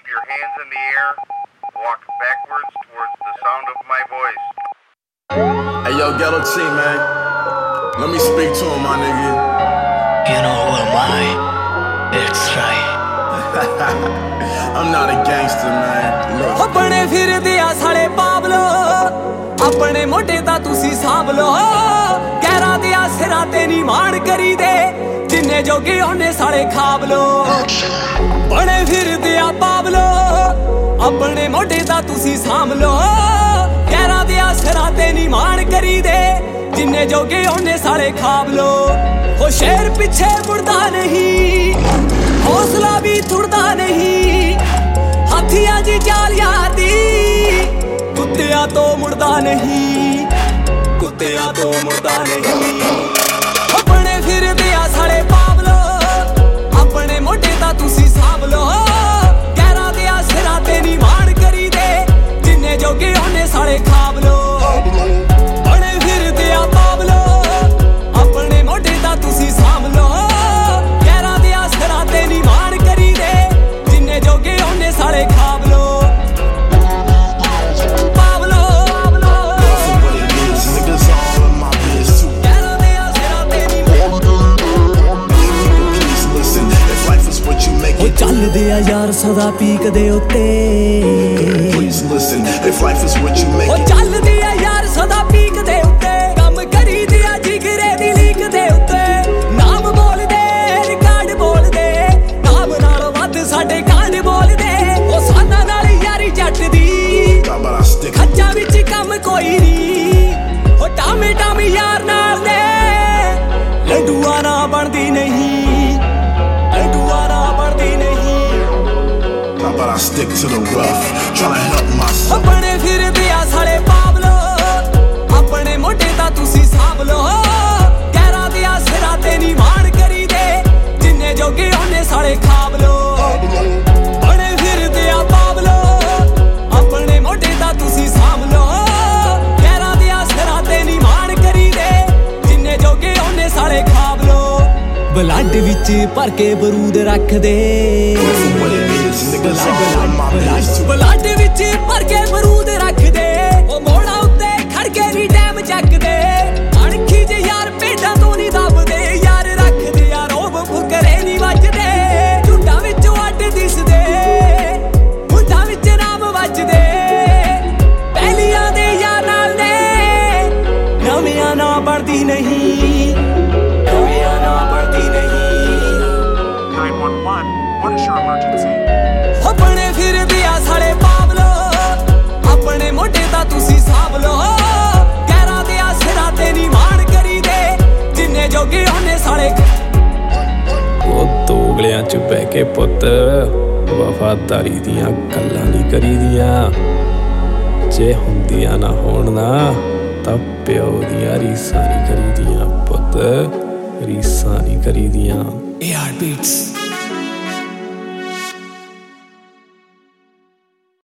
your hands in the air. Walk backwards towards the sound of my voice. Hey yo, Ghetto T, man. Let me speak to him, my nigga. You know who am I? It's right. I'm not a gangster, man. Look. अपने फिर दिया साले Paulo अपने मोटे ता तुसी सांभ लो गहरा दिया सिरा ते नी मान करी दे जिन्ने जोगे होने साले खाब लो बने फिर दिया पावलो अपने मोटे ता तुसी सांभ लो गहरा दिया सिरा ते नी मान करी दे जिन्ने जोगे होने साले खाब लो वो शेर पीछे मुड़दा नहीं हौसला भी तुड़दा नहीं हाथिया जी चाल यादी कुत्तिया तो मुड़दा नहीं कुत्तिया तो मुड़दा नहीं अपने फिर दिया साले पावलो अपने मोटे ता तुसी सांभ लो गहरा दिया सिरा ते नी मान करी दे जिन्ने जोगे होने साले खाब लो अपने फिर दिया पावलो अपने मोटे ता तुसी सांभ लो गहरा दिया सिरा ते नी मान करी दे जिन्ने जोगे होने साले खाब लो ਚੱਲਦੇ ਆ ਯਾਰ ਸਦਾ ਪੀਕ ਦੇ ਉੱਤੇ Please listen, if life is what you make it. ਚੱਲਦੇ ਆ ਯਾਰ ਸਦਾ ਪੀਕ ਦੇ ਉੱਤੇ ਕੰਮ ਕਰੀਦੀ ਆ ਜਿਗਰੇ ਦੀ ਲੀਕ ਦੇ ਉੱਤੇ ਨਾਮ ਬੋਲਦੇ ਰਿਕਾਰਡ ਬੋਲਦੇ ਨਾਮ ਨਾਲੋਂ ਵੱਧ ਸਾਡੇ ਕਾਂਡ ਬੋਲਦੇ ਉਹ ਸਾਨਾ ਨਾਲ ਯਾਰੀ ਜੱਟ ਦੀ ਖੱਚਾ ਵਿੱਚ ਕੰਮ ਕੋਈ ਨਹੀਂ ਉਹ ਟਾਮੇ ਟਾਮੇ ਯਾਰ ਨਾਲ ਦੇ ਲੰਡੂਆ ਨਾ ਬਣਦੀ ਨਹੀਂ But I stick to the rough, tryna help myself. अपने फिर दिया साले पावलो अपने मोटे ता तुसी सांभ लो गहरा दिया सिरा ते नी मान करी दे जिन्ने जोगे होने साले खाब लो अपने फिर दिया पावलो अपने मोटे ता तुसी सांभ लो गहरा दिया सिरा ते नी मान करी दे जिन्ने जोगे होने साले खाब लो ब्लड विच भर के बरूद रख दे ਬਲੱਡ ਵਿੱਚ ਭਰ ਕੇ ਬਰੂਦ ਰੱਖਦੇ ਉਹ ਮੋੜਾ ਉੱਤੇ ਖੜਕੇ ਨੀ ਟਾਈਮ ਚੱਕਦੇ ਅਣਖੀ ਜੇ ਯਾਰ ਭੇਡਾਂ ਤੋਂ ਨੀ ਦੱਬਦੇ ਯਾਰ ਰੱਖਦੇ ਆ ਰੋਬ ਫੁਕਰੇ ਨੀ ਵੱਜਦੇ ਝੁੰਡਾਂ ਵਿੱਚੋਂ ਅੱਡ ਦਿਸਦੇ ਮੁੱਢਾਂ ਵਿੱਚ ਨਾਮ ਵੱਜਦੇ ਪਹਿਲੀਆਂ ਦੇ ਯਾਰ ਨਾਲ ਨੇ ਨਵਿਆਂ ਨਾ ਬਣਦੀ ਨਹੀਂ ਨਵਿਆਂ ਨਾ ਬਣਦੀ ਨਹੀਂ 911, what is your emergency? अपने फिर दिया साले पावलो अपने मोटे ता तुसी सांभ लो गहरा दिया सिरा ते नी मान करी दे जिन्ने जोगे होने साले ਉਹ ਦੋਗਲਿਆਂ ਚ ਬਹਿ ਕੇ ਪੁੱਤ ਵਫਾਦਾਰੀ ਦੀਆਂ ਗੱਲਾਂ ਨਹੀਂ ਕਰੀਦੀਆਂ ਜੇ ਹੁੰਦੀਆਂ ਨਾ ਹੋਣ ਨਾ ਤਾਂ ਪਿਓ ਦੀਆਂ ਰੀਸਾਂ ਨਹੀਂ ਕਰੀਦੀਆਂ ਪੁੱਤ ਰੀਸਾਂ ਨਹੀਂ ਕਰੀਦੀਆਂ AR Beats